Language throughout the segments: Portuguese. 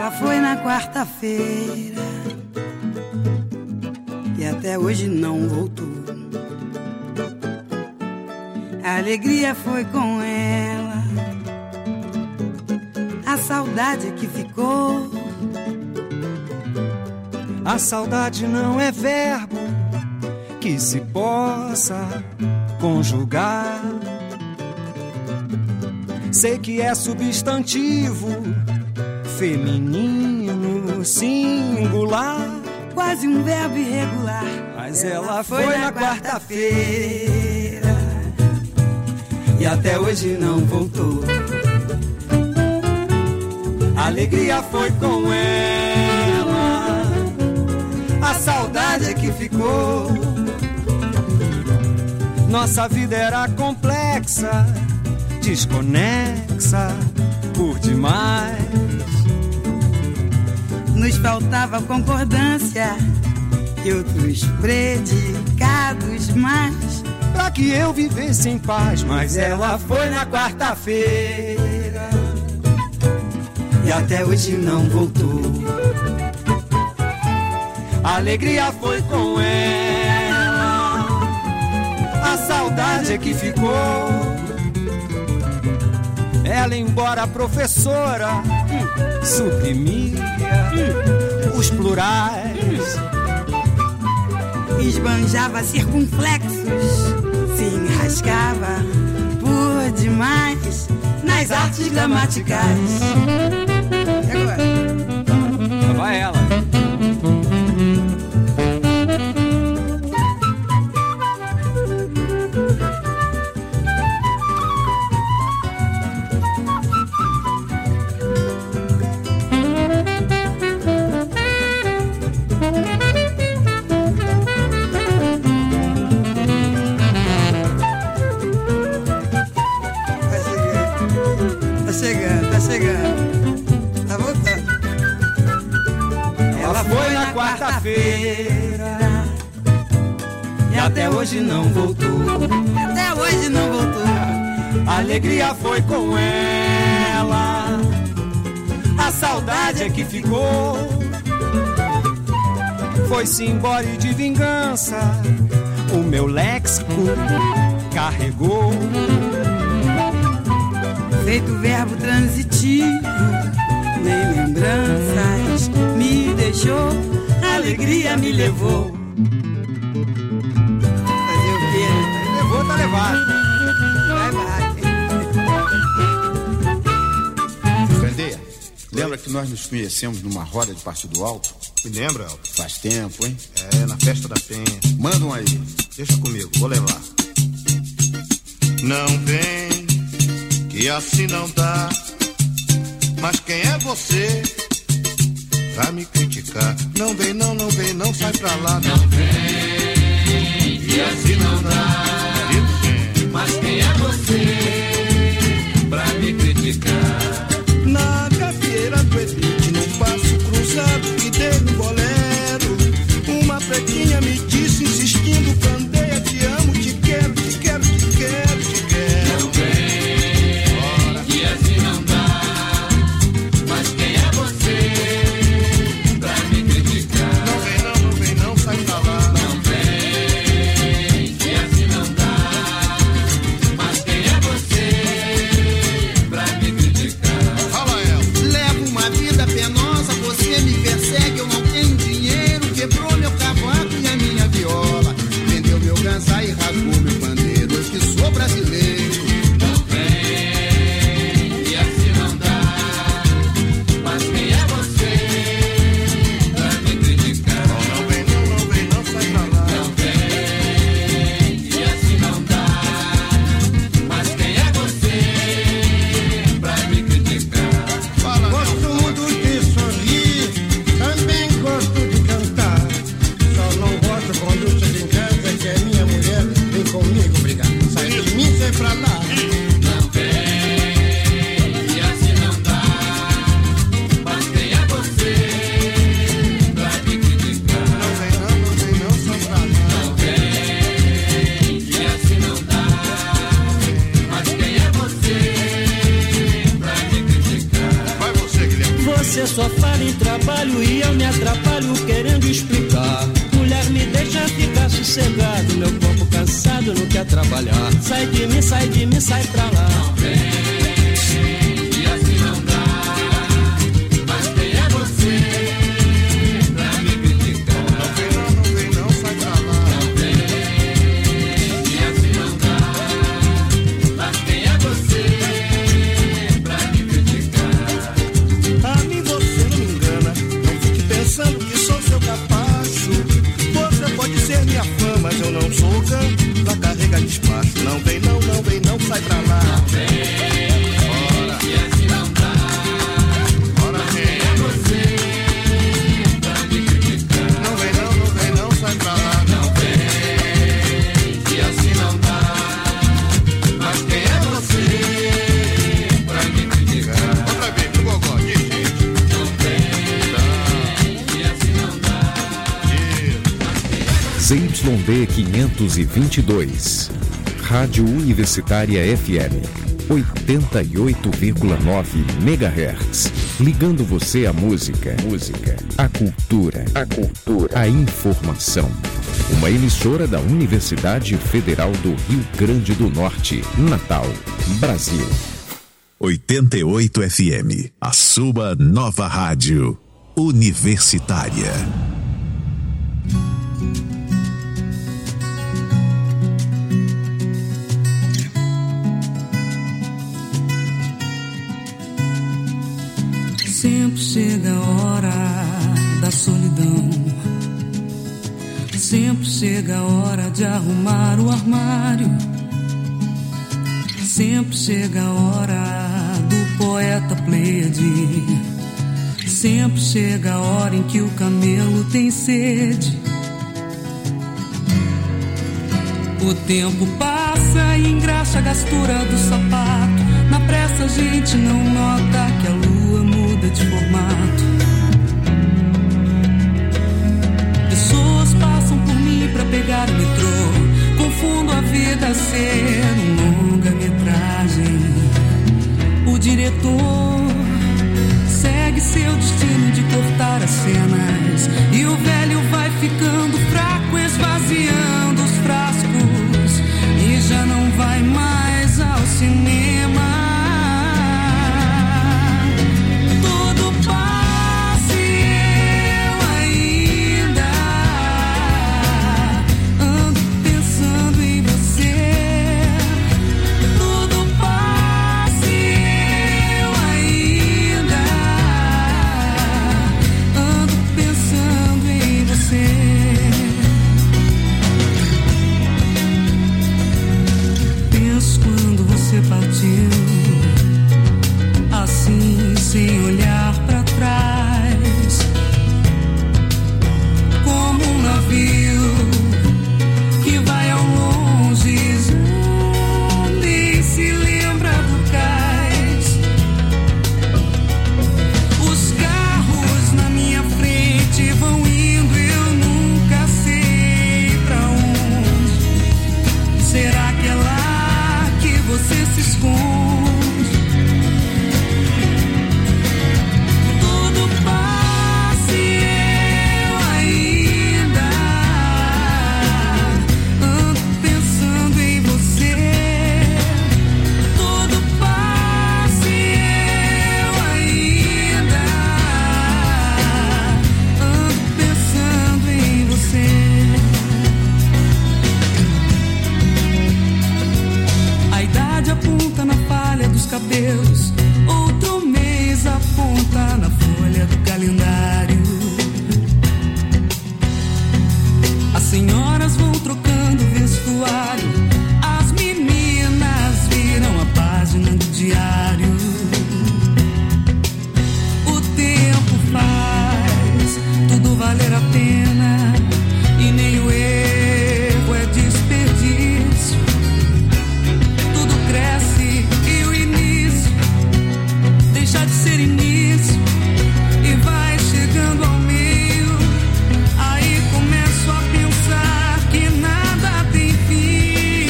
Ela foi na quarta-feira e até hoje não voltou. A alegria foi com ela, a saudade que ficou. A saudade não é verbo que se possa conjugar. Sei que é substantivo feminino singular, quase um verbo irregular. Mas ela foi na quarta-feira e até hoje não voltou. A alegria foi com ela, a saudade é que ficou. Nossa vida era complexa, desconexa por demais. Nos faltava concordância e outros predicados mais, pra que eu vivesse em paz. Mas ela foi na quarta-feira e até hoje não voltou. A alegria foi com ela, a saudade é que ficou. Ela, embora professora, suprimia os plurais, esbanjava circunflexos, se enrascava por demais nas artes gramaticais. E agora? Vai ela. Tá chegando. Tá voltando. Ela foi na quarta-feira e até hoje não voltou. Até hoje não voltou. A alegria foi com ela, a saudade é que ficou. Foi-se embora e de vingança o meu léxico carregou. Feito verbo transitivo, nem lembranças me deixou, a alegria me levou. Fazer o quê? Levou, tá levado. Vai. Candeia, lembra que nós nos conhecemos numa roda de Partido Alto? Me lembra, Alto? Faz tempo, hein? É, na festa da Penha. Manda um aí. Deixa comigo, vou levar. Não vem, que assim não dá. Mas quem é você pra me criticar? Não vem, não, não vem, não, sai pra lá. Não vem, que assim não dá. Mas quem é você pra me criticar? Na gafieira do Elite, num passo cruzado que dei no bolero, uma pretinha me disse insistindo: Candeia, te amo, te quero, te quero, te quero, te quero. Não vem, que assim não dá. Mas quem é você pra me criticar? Não vem, não, não vem, não, sai pra lá. Não vem, que assim não dá. Mas quem é você Você só fala em trabalho e eu me atrapalho querendo explicar. Mulher, me deixa ficar sossegado, meu corpo cansado não quer trabalhar. Sai de mim, sai pra lá. Não vem. Não vem não, sai pra lá. Não vem, bora. E assim não dá. Bora, vem. É você pra me criticar. Não vem não, sai pra lá. Não vem, e assim não dá. Mas quem é você pra me criticar? Outra vez, no gogó, diz gente. Não vem, e assim não dá. ZYD 522 Rádio Universitária FM 88,9 MHz. Ligando você à música, à cultura, à informação. Uma emissora da Universidade Federal do Rio Grande do Norte, Natal, Brasil. 88 FM, a sua nova rádio universitária. Sempre chega a hora da solidão. Sempre chega a hora de arrumar o armário. Sempre chega a hora do poeta Pleiade. Sempre chega a hora em que o camelo tem sede. O tempo passa e engraxa a gastura do sapato. Na pressa a gente não nota que a lua muda de formato. Pessoas passam por mim pra pegar o metrô. Confundo a vida a ser uma longa-metragem. O diretor segue seu destino de cortar as cenas. E o velho vai ficando fraco, esvaziando os frascos. E já não vai mais ao cinema. Partiu assim, sem olhar pra trás, como um navio que vai ao longe, nem se lembra do cais. Os carros na minha frente vão indo, eu nunca sei pra onde. Será que é lá que você se esconde? Tudo passa e eu ainda ando pensando em você. Tudo passa e eu ainda ando pensando em você. A idade aponta na falha dos cabelos, outro mês aponta na folha do calendário. As senhoras vão trocando vestuário, as meninas viram a página do diário. O tempo faz tudo valer a pena e nem o erro é desperdício. Tudo cresce e o início deixa de ser início e vai chegando ao meio. Aí começo a pensar que nada tem fim,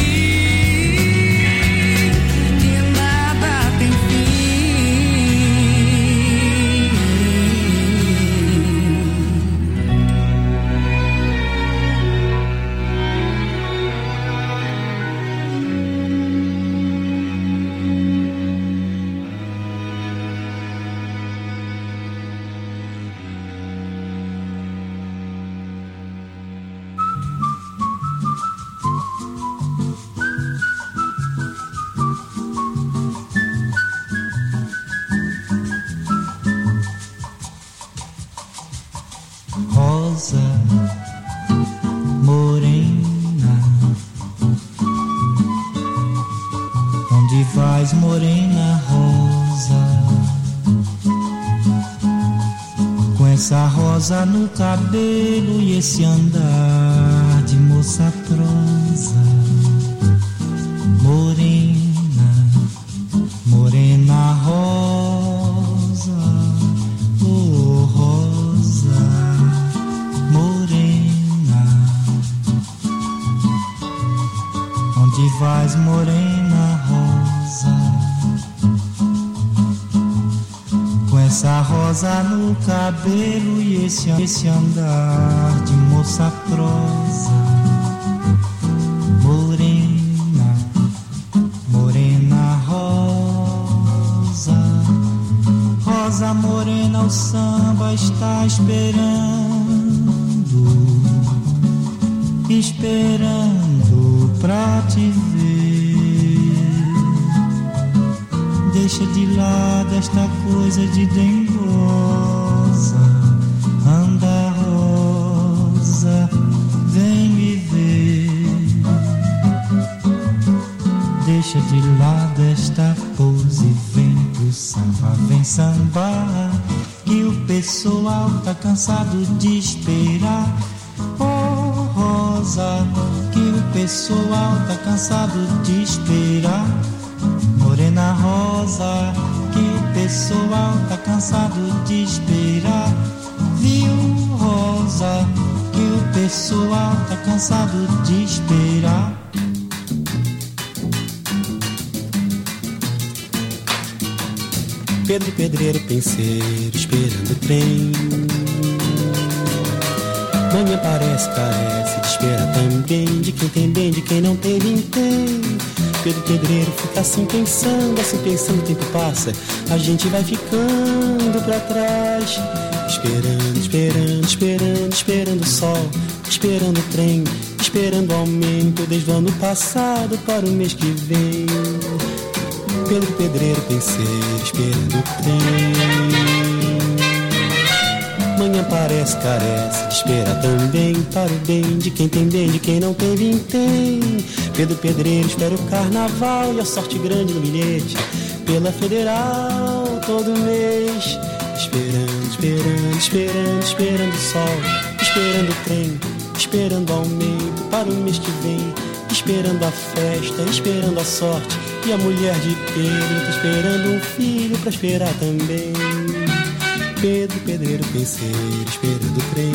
que nada tem fim. essa rosa no cabelo e esse andar de moça prosa, morena, morena rosa, oh rosa, morena, onde vais, morena rosa? Essa rosa no cabelo e esse andar de moça prosa, morena, morena rosa, rosa morena, o samba está esperando pra te ver. Deixa de lado esta coisa de dengosa, anda rosa, vem me ver. Deixa de lado esta pose, vem pro samba, vem sambar, que o pessoal tá cansado de esperar. Oh rosa, que o pessoal tá cansado de esperar. Morena rosa, que o pessoal tá cansado de esperar. Viu, rosa, que o pessoal tá cansado de esperar. Pedro Pedreiro penseiro esperando o trem. Manhã parece, carece de espera também. De quem tem bem, de quem não tem, vintém. Pedro Pedreiro fica assim pensando, o tempo passa, a gente vai ficando pra trás. Esperando, esperando, esperando, esperando o sol, esperando o trem, esperando o aumento desde o ano passado para o mês que vem. Pedro Pedreiro penseiro esperando o trem. Manhã parece, carece de espera também, para o bem de quem tem bem, de quem não tem, vintém. Pedro Pedreiro espera o carnaval e a sorte grande no bilhete pela Federal todo mês. Esperando, esperando, esperando, esperando o sol, esperando o trem, esperando o aumento para o mês que vem, esperando a festa, esperando a sorte. E a mulher de Pedro tá esperando um filho pra esperar também. Pedro Pedreiro penseiro esperando o trem.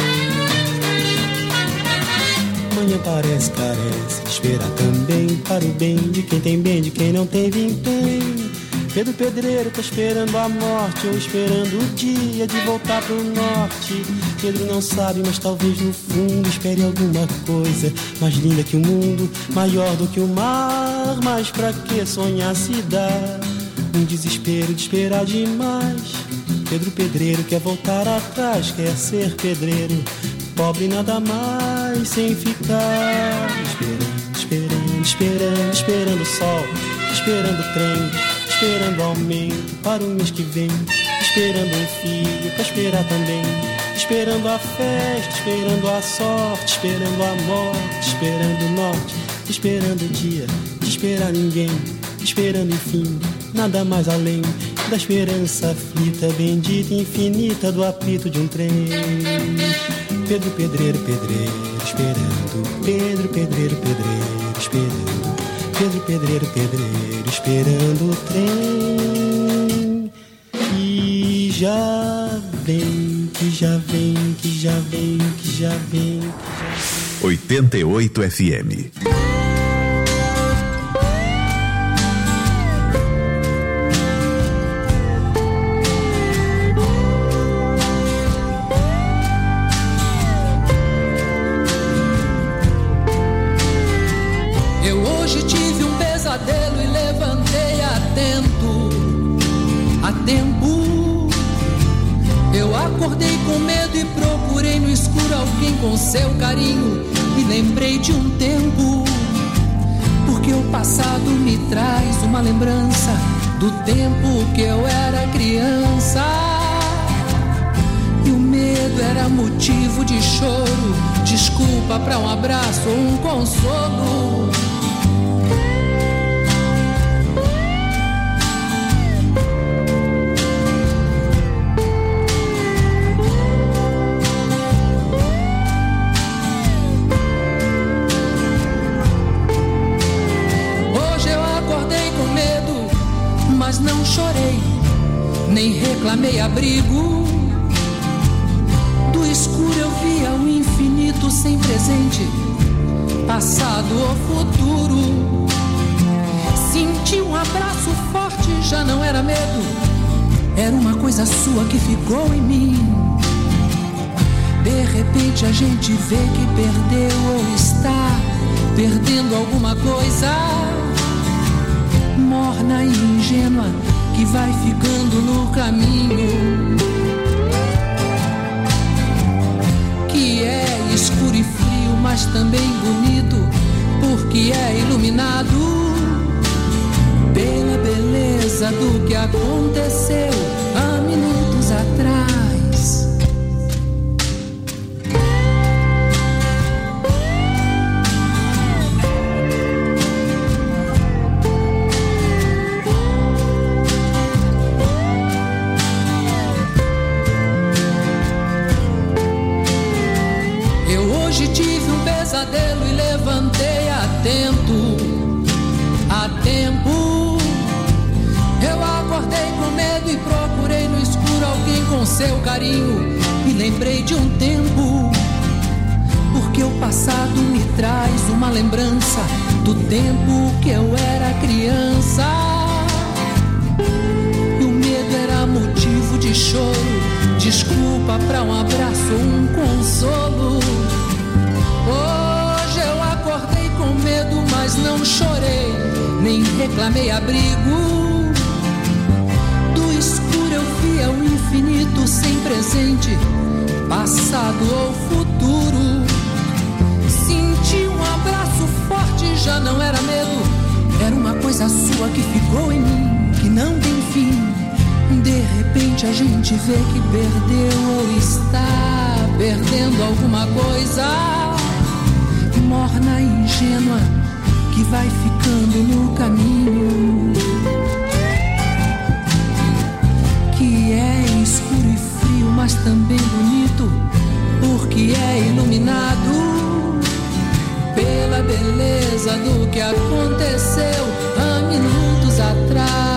Manhã parece, carece de esperar também, para o bem de quem tem bem, de quem não tem, vintém. Pedro Pedreiro tá esperando a morte, ou esperando o dia de voltar pro norte. Pedro não sabe, mas talvez no fundo espere alguma coisa mais linda que o mundo, maior do que o mar. Mas pra que sonhar se dá um desespero de esperar demais? Pedro Pedreiro quer voltar atrás, quer ser pedreiro, pobre nada mais, sem ficar esperando, esperando, esperando, esperando o sol, esperando o trem, esperando o aumento para o mês que vem, esperando um filho pra esperar também, esperando a festa, esperando a sorte, esperando a morte, esperando o norte, esperando o dia de esperar ninguém, esperando enfim nada mais além da esperança aflita, bendita, infinita do apito de um trem. Pedro Pedreiro, pedreiro, esperando. Pedro Pedreiro, pedreiro, esperando. Pedro Pedreiro, pedreiro, esperando o trem. E já vem, que já vem, que já vem, que já vem, que já vem. 88 FM. Com seu carinho me lembrei de um tempo, porque o passado me traz uma lembrança do tempo que eu era criança. E o medo era motivo de choro, desculpa pra um abraço ou um consolo. nem reclamei abrigo. Do escuro eu via o infinito sem presente, passado ou futuro. Senti um abraço forte, já não era medo, era uma coisa sua que ficou em mim. De repente a gente vê que perdeu ou está perdendo alguma coisa, morna e ingênua, que vai ficando no caminho, que é escuro e frio, mas também bonito, porque é iluminado pela beleza do que aconteceu há minutos atrás. E levantei a tempo. Eu acordei com medo e procurei no escuro alguém com seu carinho. E lembrei de um tempo, porque o passado me traz uma lembrança do tempo que eu era criança. E o medo era motivo de choro, desculpa pra um abraço ou um consolo. Hoje eu acordei com medo, mas não chorei, nem reclamei abrigo. Do escuro eu via o infinito sem presente, passado ou futuro. Senti um abraço forte, já não era medo, era uma coisa sua que ficou em mim, que não tem fim. De repente a gente vê que perdeu ou está perdendo alguma coisa, morna e ingênua, que vai ficando no caminho, que é escuro e frio, mas também bonito, porque é iluminado pela beleza do que aconteceu há minutos atrás.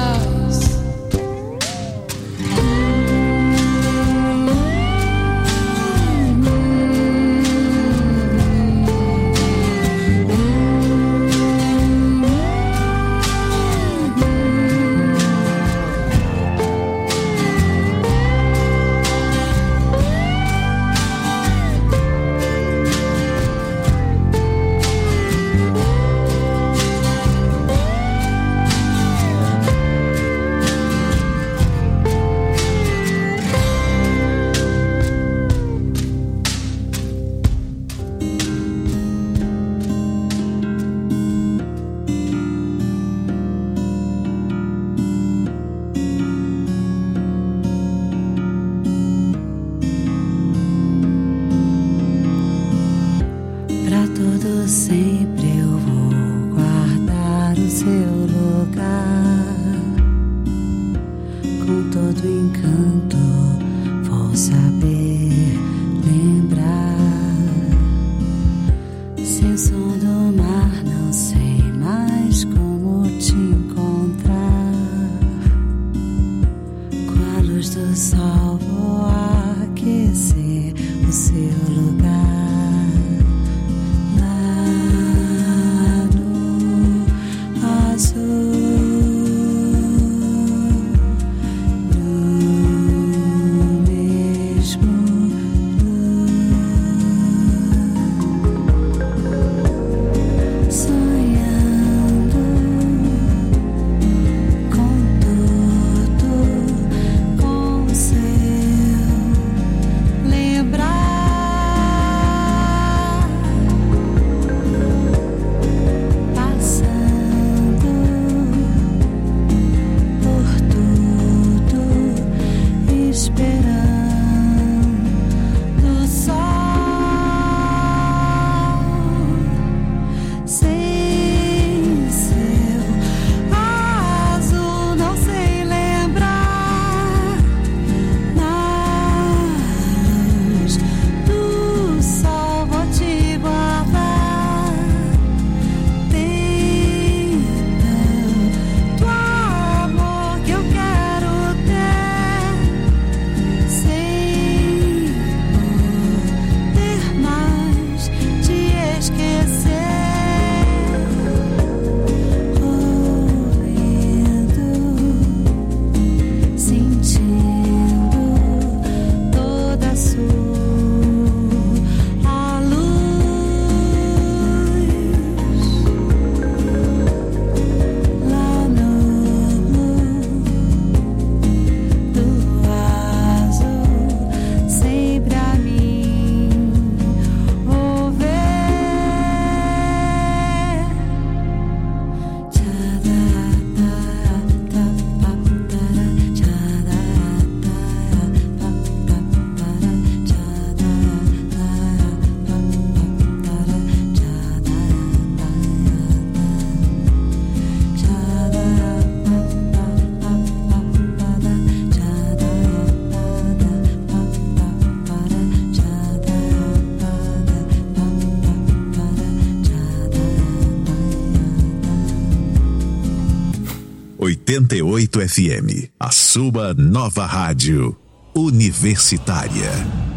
88 FM, a sua nova rádio universitária.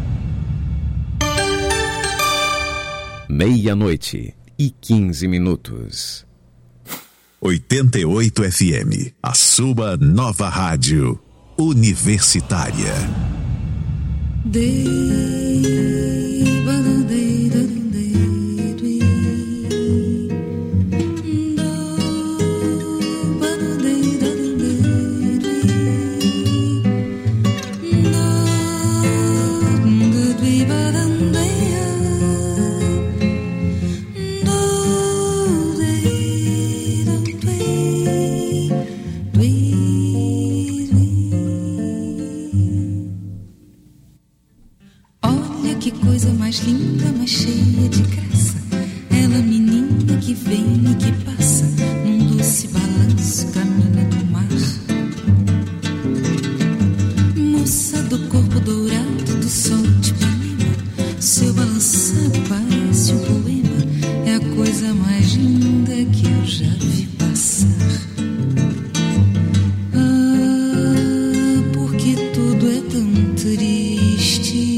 00:15. 88 FM, a sua nova rádio universitária. Linda, mas cheia de graça. Ela, menina que vem e que passa num doce balanço, caminha do mar. Moça do corpo dourado do sol de Ipanema, seu balançado parece um poema. É a coisa mais linda que eu já vi passar. Ah, porque tudo é tão triste.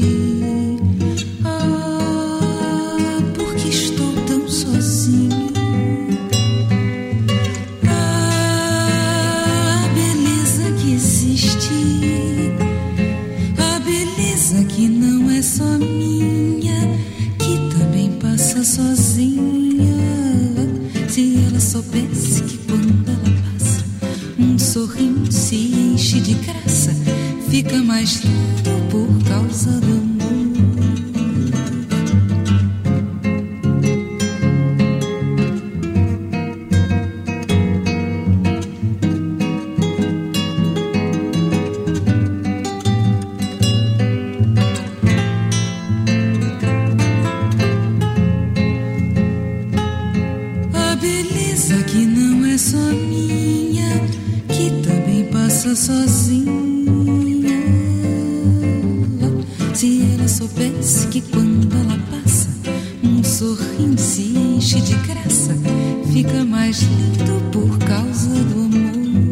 Soubesse que quando ela passa, um sorriso se enche de graça, fica mais lindo por causa do amor. Sozinha, se ela soubesse que quando ela passa, um sorriso se enche de graça, fica mais lindo por causa do amor,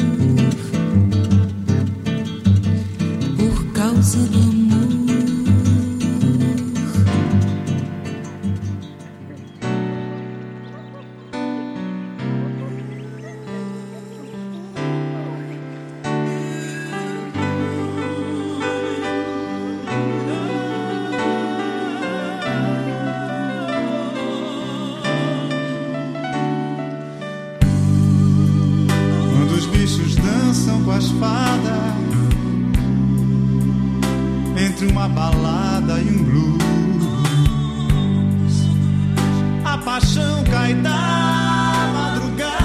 por causa do amor. Entre uma balada e um blues, a paixão cai da madrugada,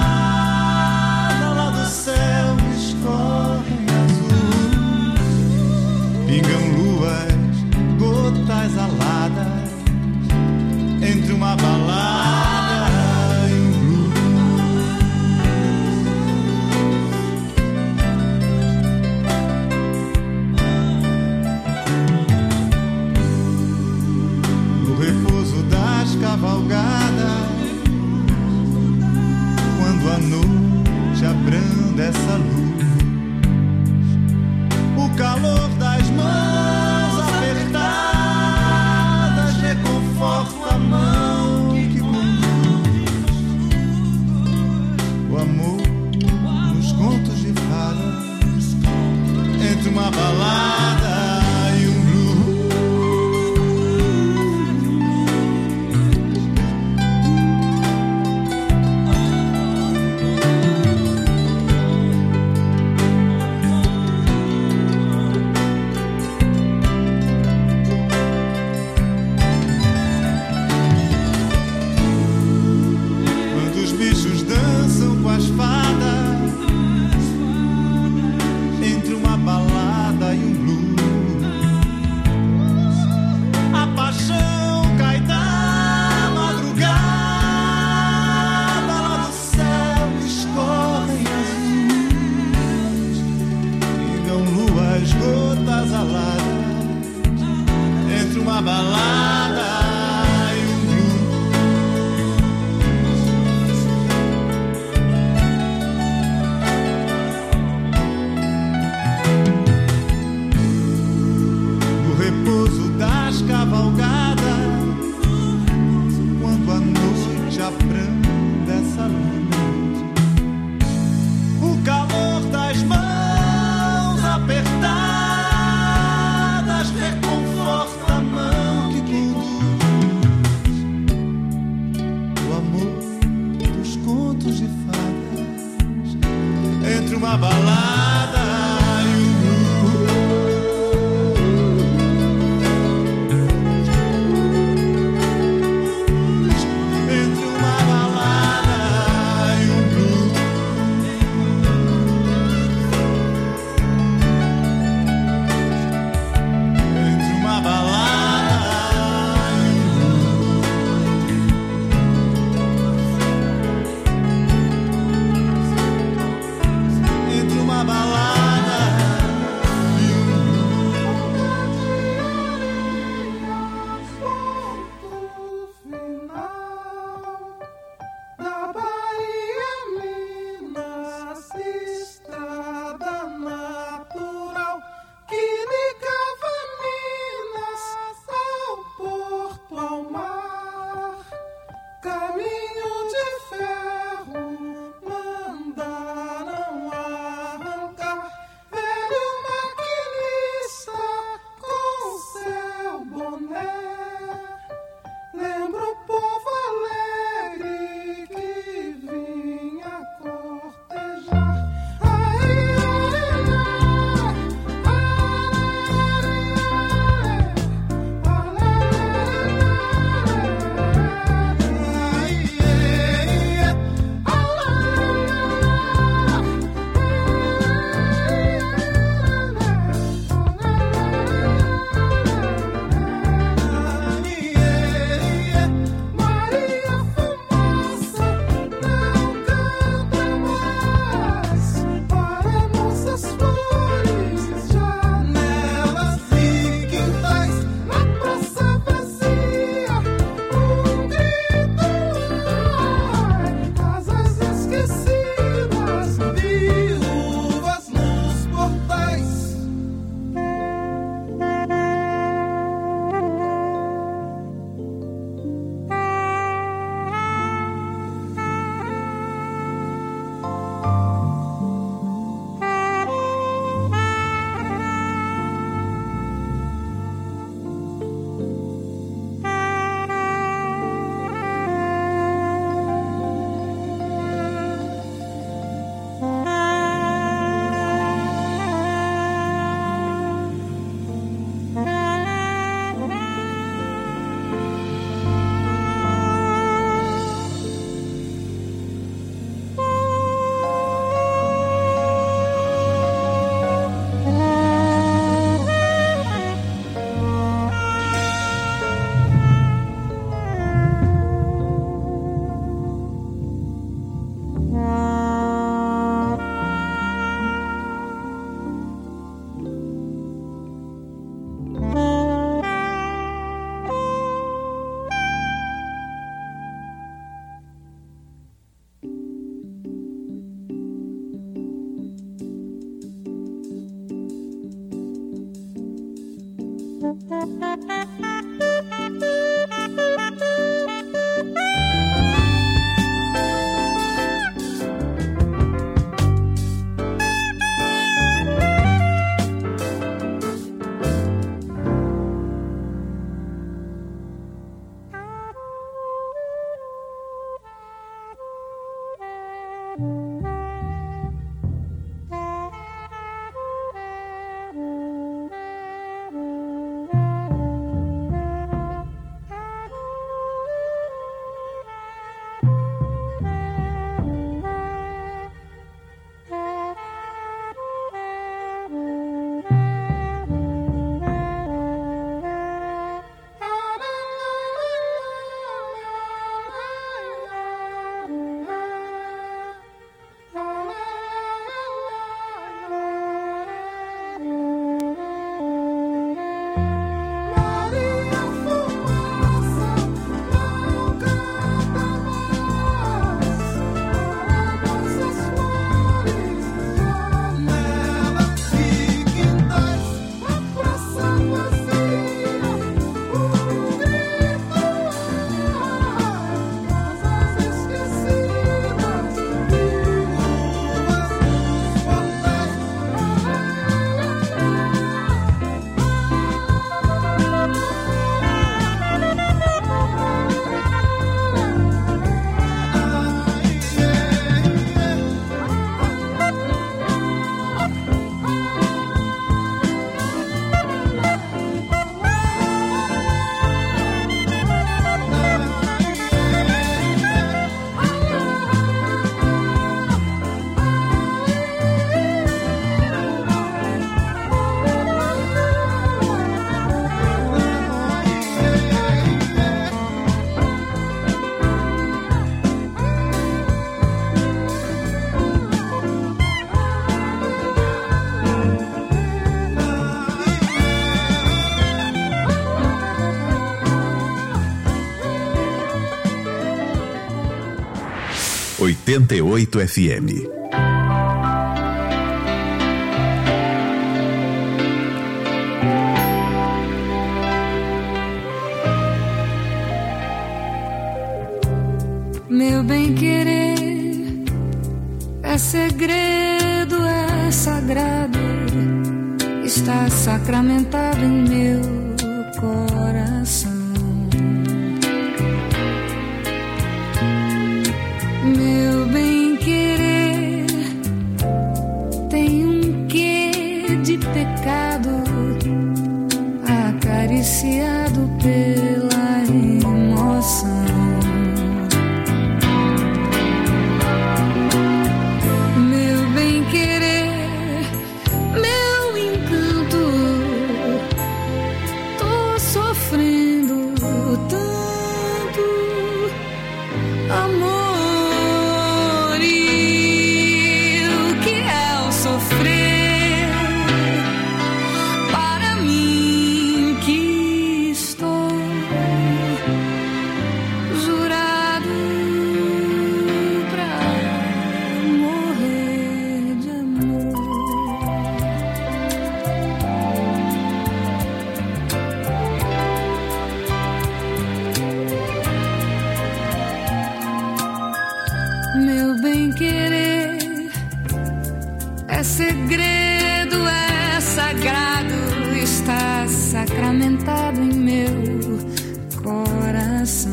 lá do céu escorrem azul, pingam luas, gotas aladas, entre uma balada e um blues. Cavalgada, quando a noite abranda essa luz, o calor das mãos apertadas reconforta a mão que conduz o amor nos contos de fadas, entre uma balada e um blues. 88 FM. Meu bem-querer é segredo, é sagrado, está sacramentado em meu coração. Meu bem-querer tem um quê de pecado, acariciado pela emoção. Meu bem-querer, meu encanto, tô sofrendo tanto amor. Meu bem-querer é segredo, é sagrado, está sacramentado em meu coração.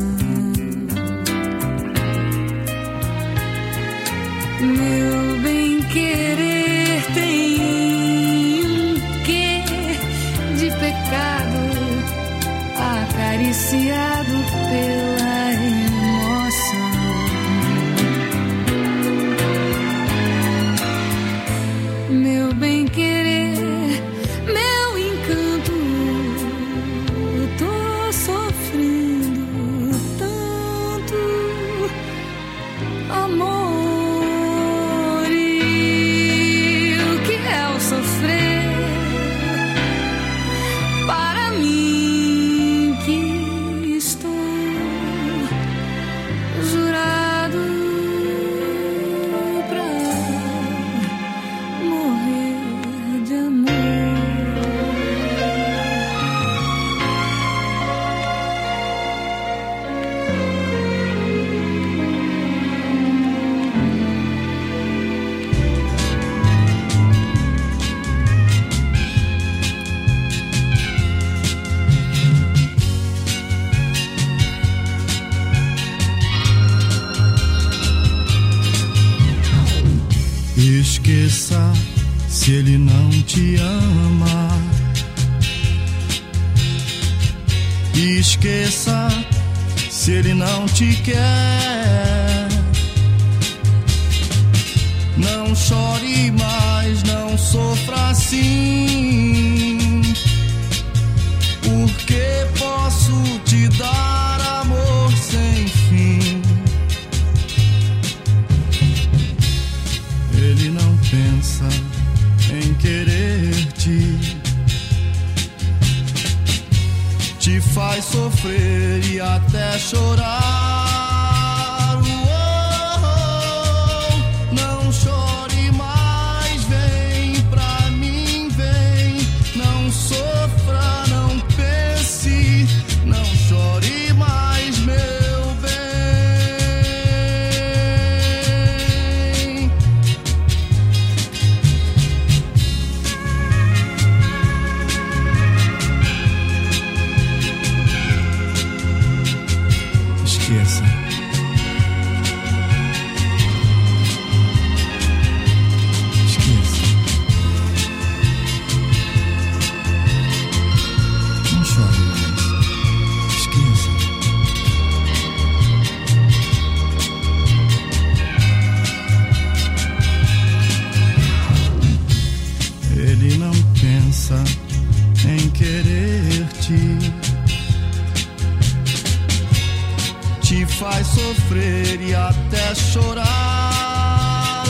Meu bem-querer tem um quê de pecado, acariciado pela emoção. Meu bem-querer, meu encanto, tô sofrendo tanto se ele não te ama. E esqueça se ele não te quer. Não chore mais, não sofra assim, porque posso te dar amor sem fim. Ele não pensa em querer-te, te faz sofrer e até chorar. Não chore mais, vem pra mim, vem. Não sofra, não pense, não chore mais, meu bem. Esqueça. Em querer-te, te faz sofrer e até chorar.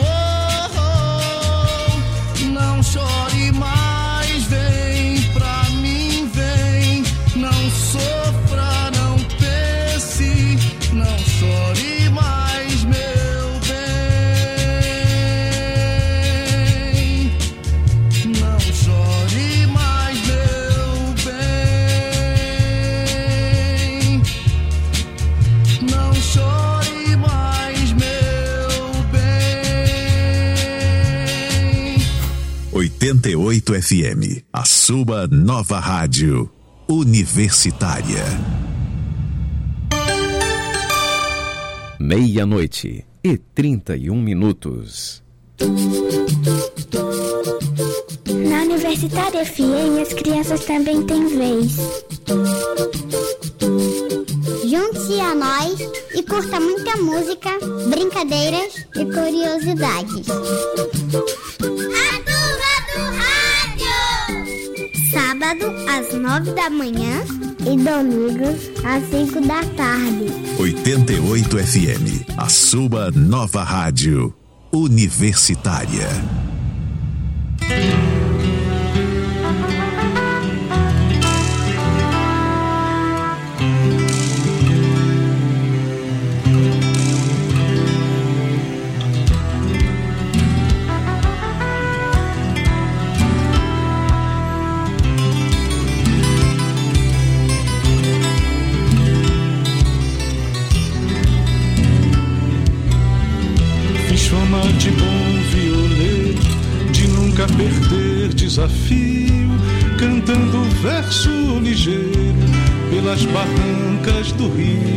Não chore mais, vem pra mim, vem. Não sofra, não pense, não chore mais, meu bem. Não chore mais, meu bem. Não chore mais, meu bem. 88 FM, a sua nova rádio universitária. 00:31. Na Universitária FM, as crianças também têm vez. Junte-se a nós e curta muita música, brincadeiras e curiosidades. A turma do rádio! Sábado às 9 da manhã e domingos às 5 da tarde. 88 FM, a sua nova rádio universitária. De bom violeiro, de nunca perder desafio, cantando verso ligeiro pelas barrancas do rio.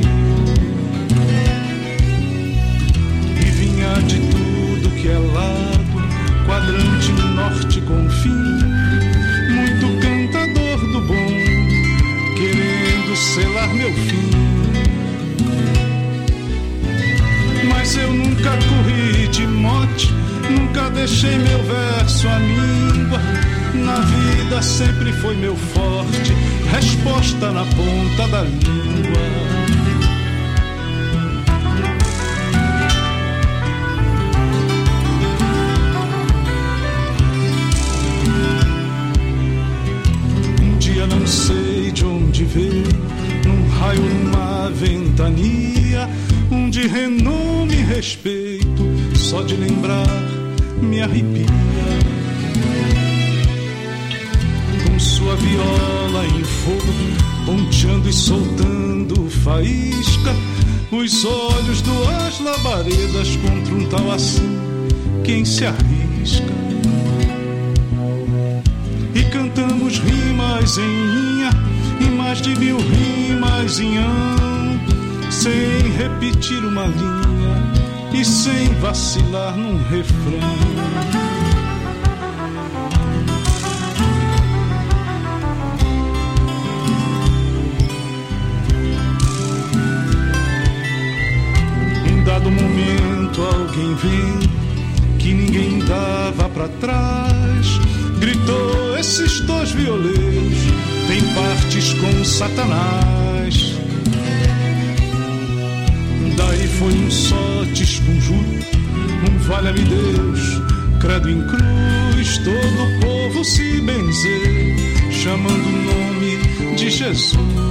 E vinha de tudo que é lado, quadrante norte com fim, muito cantador do bom, querendo selar meu fim. Mas eu nunca corri de mote, nunca deixei meu verso à míngua. Na vida sempre foi meu forte, resposta na ponta da língua. Um dia não sei de onde veio, num raio, numa ventania, um de renome e respeito, só de lembrar me arrepia. Com sua viola em fogo, ponteando e soltando faísca, os olhos duas labaredas contra um tal assim, quem se arrisca? E cantamos rimas em inha, e mais de 1000 rimas em ão, sem repetir uma linha e sem vacilar num refrão. vem, que ninguém dava pra trás. Gritou: esses dois violeiros têm partes com Satanás. Daí foi um só desconjunto, um valha-me Deus, credo em cruz. Todo o povo se benzeu, chamando o nome de Jesus.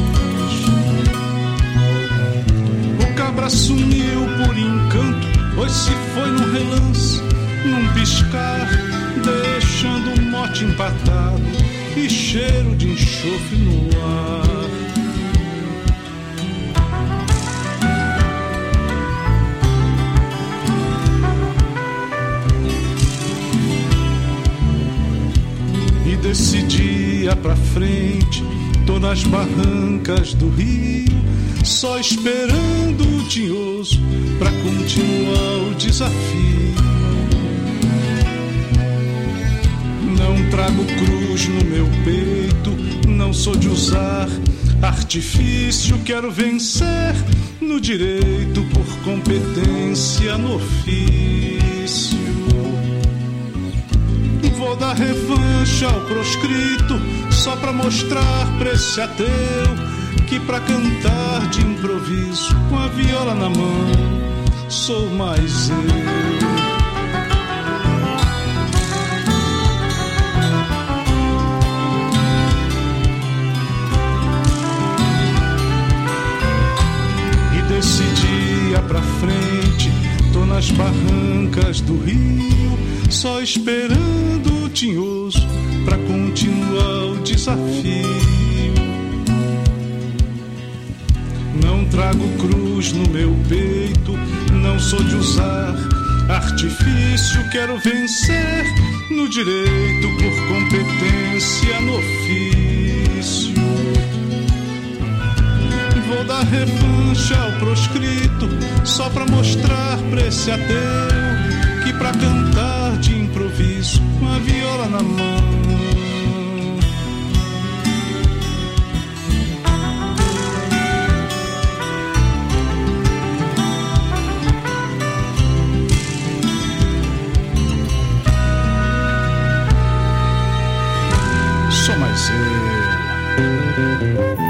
O cabra sumiu por encanto, pois se foi num relance, num piscar, deixando o mote empatado e cheiro de enxofre no ar. E desse dia pra frente, tô nas barrancas do rio, só esperando o tinhoso pra continuar o desafio. Não trago cruz no meu peito, não sou de usar artifício. Quero vencer no direito por competência no ofício. Vou dar revanche ao proscrito, só pra mostrar pra esse ateu que pra cantar de improviso, com a viola na mão, sou mais eu. Desse dia pra frente, tô nas barrancas do rio, só esperando o tinhoso pra continuar o desafio. Não trago cruz no meu peito, não sou de usar artifício. Quero vencer no direito por competência no ofício. Vou dar revanche ao proscrito, só pra mostrar pra esse ateu que pra cantar de improviso, com a viola na mão, sou mais eu.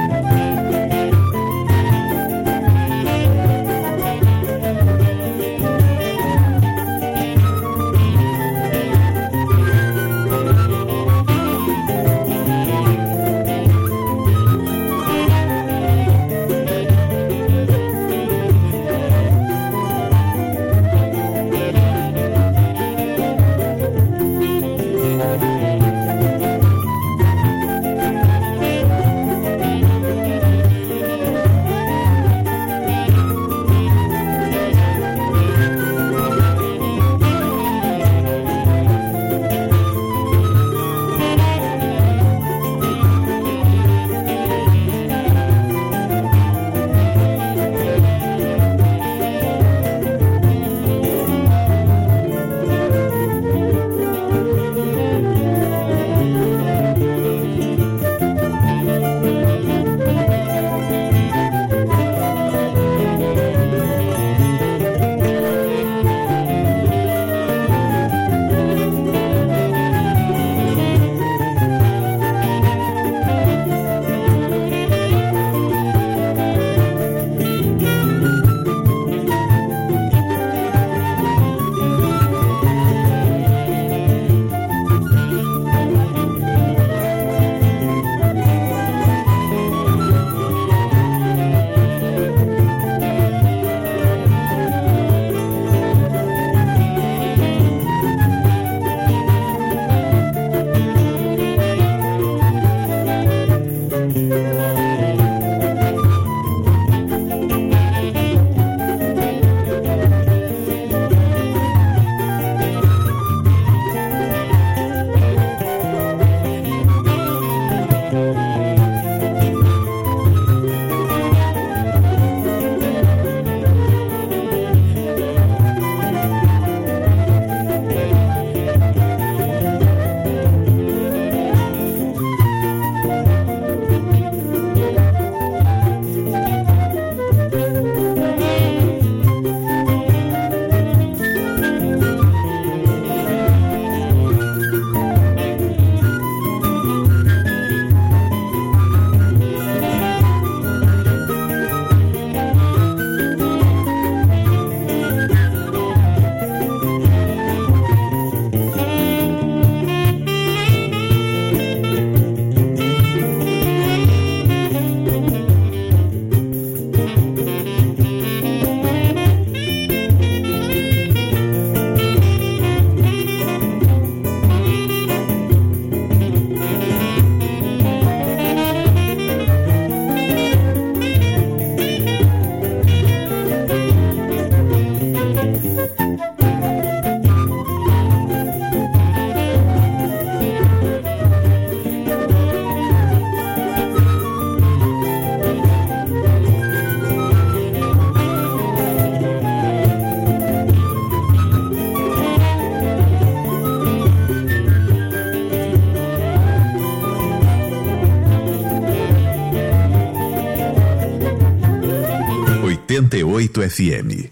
88 FM.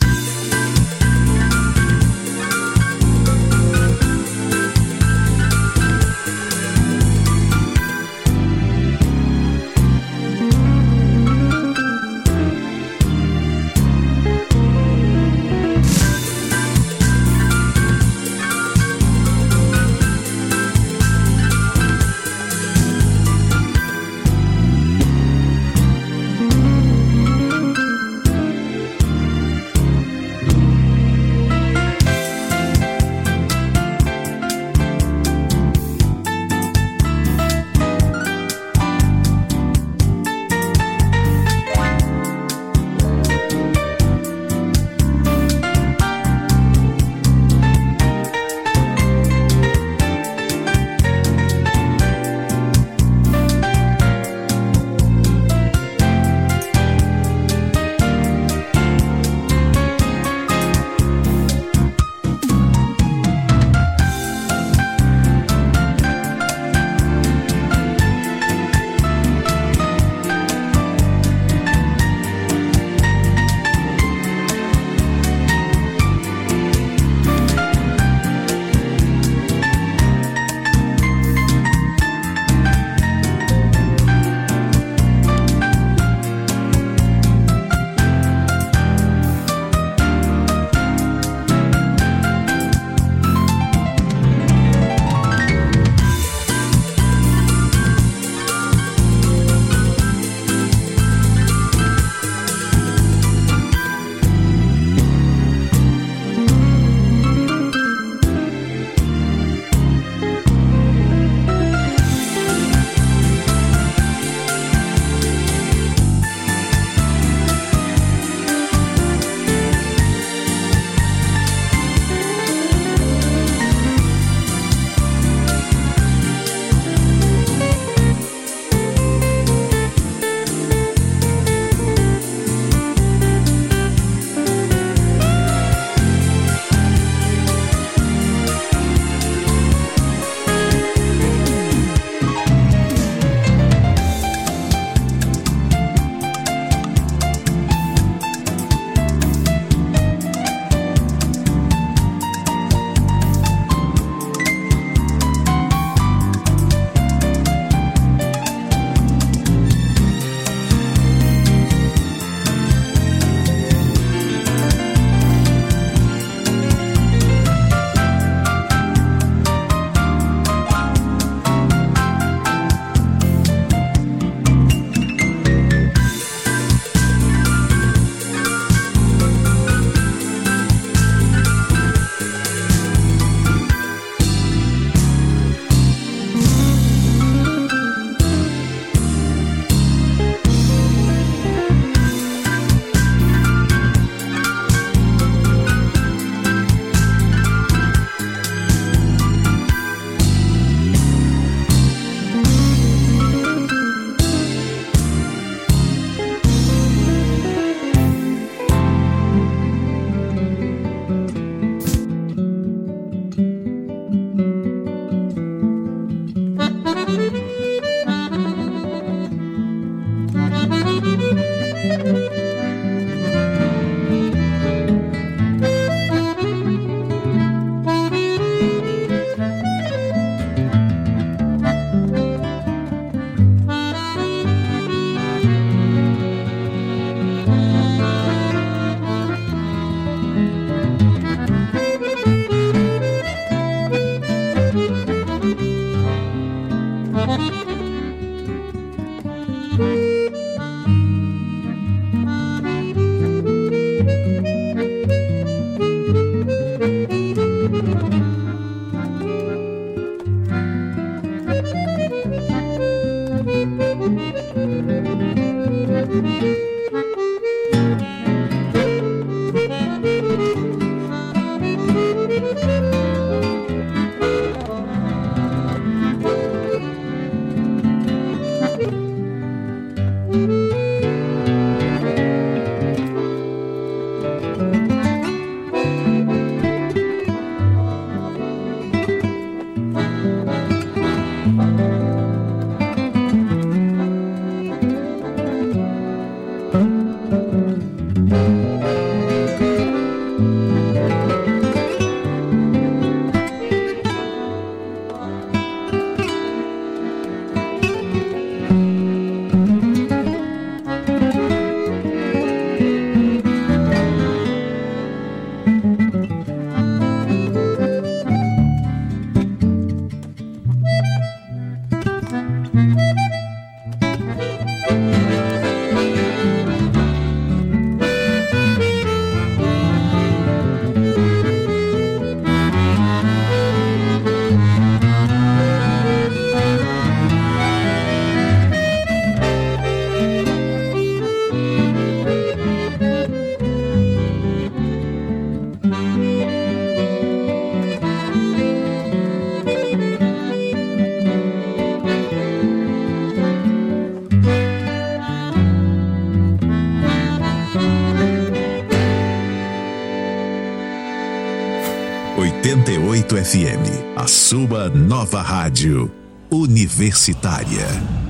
FM, a sua nova rádio universitária.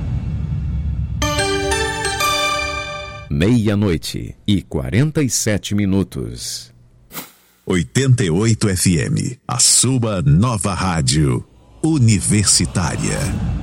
00:47. 88 FM, a sua nova rádio universitária.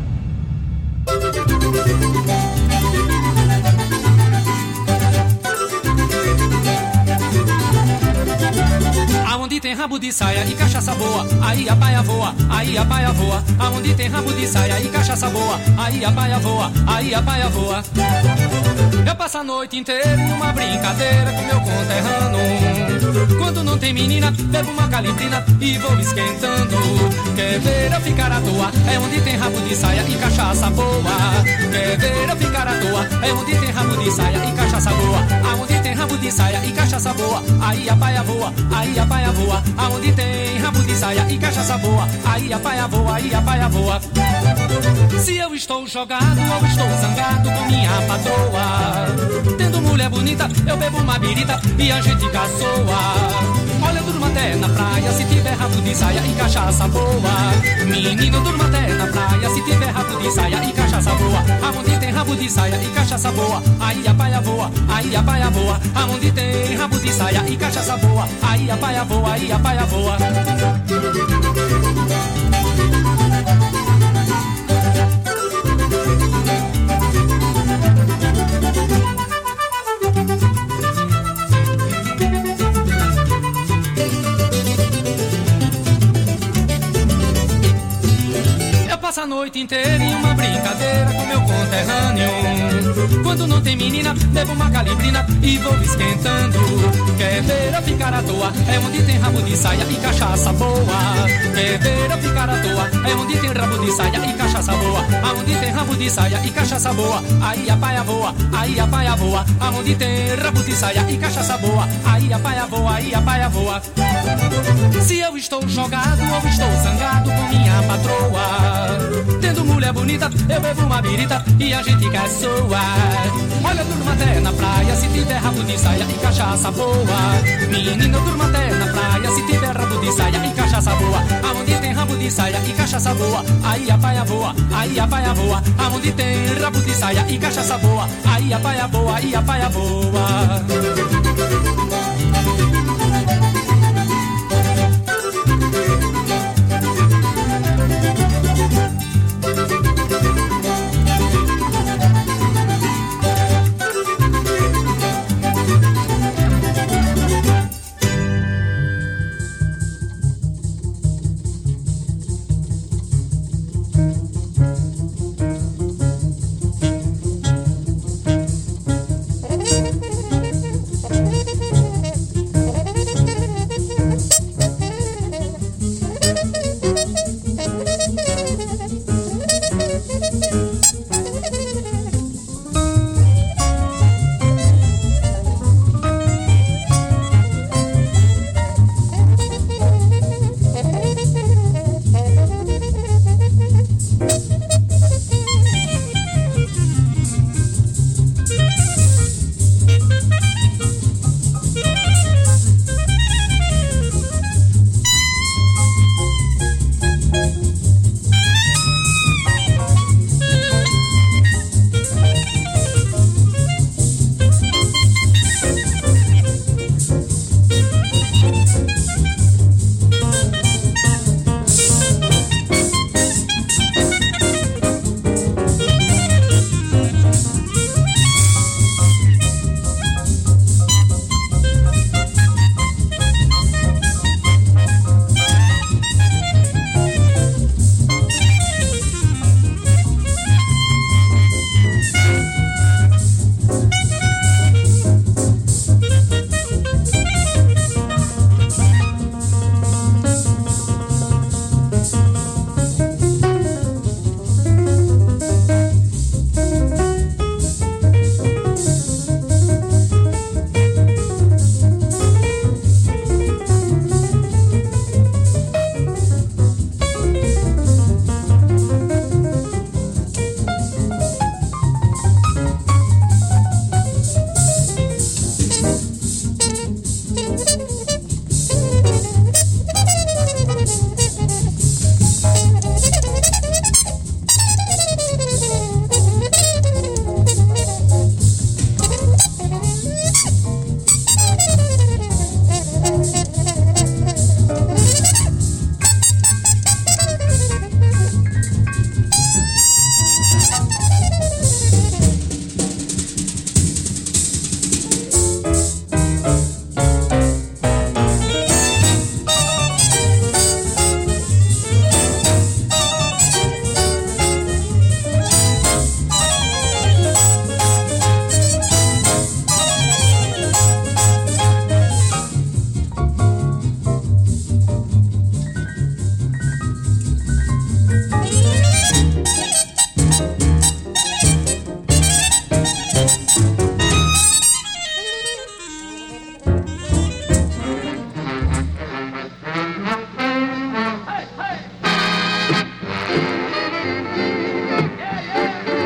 Aonde tem rabo de saia e cachaça boa, aí a baia voa, aí a baia voa. Aonde tem rabo de saia e cachaça boa, aí a baia voa, aí a baia voa. Eu passo a noite inteira numa brincadeira com meu conterrâneo. Quando não tem menina, bebo uma calibrina e vou esquentando. Quer ver eu ficar à toa? É onde tem rabo de saia e cachaça boa. Quer ver eu ficar à toa? É onde tem rabo de saia e cachaça boa. Aonde tem rabo de saia e cachaça boa, aí a baia voa, aí a baia voa. Aonde tem rabo de saia e cachaça boa, aí a baia voa, aí a baia voa. Se eu estou jogado ou estou zangado com minha patroa, tendo mulher bonita, eu bebo uma birita e a gente caçoa. Olha, durma até na praia se tiver rabo de saia e cachaça boa. Menino, durma até na praia se tiver rabo de saia e cachaça boa. Aonde tem rabo de saia e cachaça boa, aí a baia voa, aí a baia voa. Aonde tem rabo de saia e cachaça boa, aí a baia voa, aí a baia voa. Passa a noite inteira em uma brincadeira com meu conterrâneo. Quando não tem menina, bebo uma calibrina e vou esquentando. Quer ver eu ficar à toa? É onde tem rabo de saia e cachaça boa. Quer ver eu ficar à toa? É onde tem rabo de saia e cachaça boa. Aonde tem rabo de saia e cachaça boa, aí a baia voa, aí a baia voa. Aonde tem rabo de saia e cachaça boa, aí a baia voa, aí a baia voa. Se eu estou jogado ou estou zangado com minha patroa, tendo mulher bonita, eu bebo uma birita e a gente caçoa. Olha, durma até na praia se tiver rabo de saia e cachaça boa. Menino, durma até na praia se tiver rabo de saia e cachaça boa. Aonde tem rabo de saia e cachaça boa, aí a baia voa, aí a baia voa. Aonde tem rabo de saia e cachaça boa, aí a baia voa, aí a baia voa.